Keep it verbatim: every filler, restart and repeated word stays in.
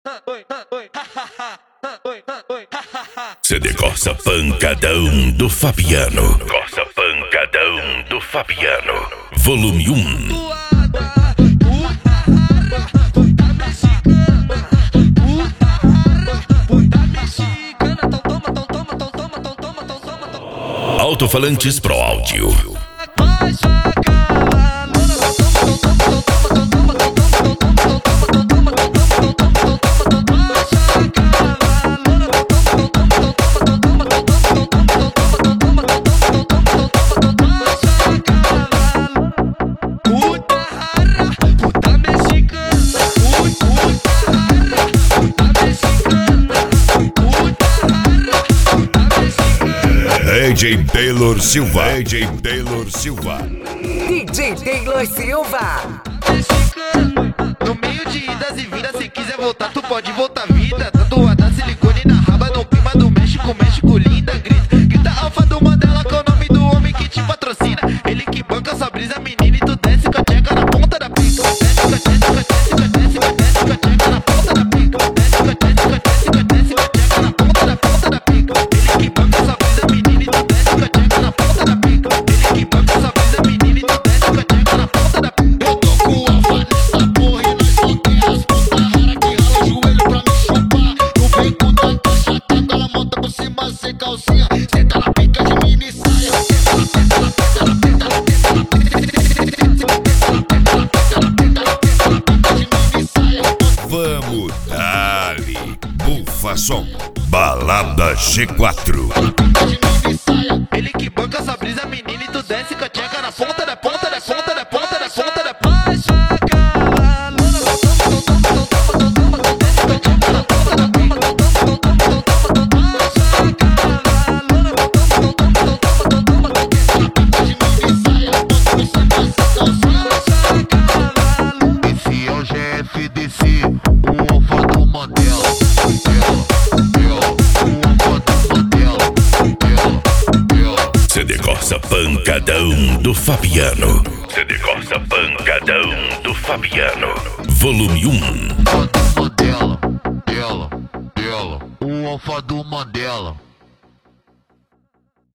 C D Corsa Pancadão do Fabiano. Corsa Pancadão do Fabiano. Volume um. Alto-falantes Pro Áudio. D J Taylor Silva. D J Taylor Silva. D J Taylor Silva. No meio de idas e vindas, se quiser voltar, tu pode voltar vida. Tatuada silicone na raba, no clima do México, México linda. Grita, grita alfa do Mandela, com o nome do homem que te patrocina. Ele que banca sua brisa, menina, e tu desce com a tcheca na ponta da pica. Desce com a tcheca, desce com a desce com a desce com a tcheca na ponta da pica. Desce com a tcheca, desce com a desce com a tcheca na ponta da ponta da pica. Ele que banca sua brisa, menina, e tu desce com a tcheca na ponta da pica. Ele que banca sua brisa, menina, e tu desce com a tcheca na ponta da pica. Eu tô com alfa nessa porra e nós só tem as puta rara que rala o joelho pra me chupar. Não vem com tanta chata, ela monta por cima sem calcinha. Senta na pica de mini saia. Senta na pica, na pica, na pica, na pica, na pica de mini saia. Vamos dali, bufa som, balada G quatro. Ele que banca essa brisa, menina, e tu desce com a tcheca na ponta da ponta da ponta da ponta da ponta da ponta. Esse é o G F D C, o alfa do Mandela. C D Corsa Pancadão do Fabiano. C D Corsa Pancadão do Fabiano. Volume um. Mandela, dela, dela, o alfa do Mandela.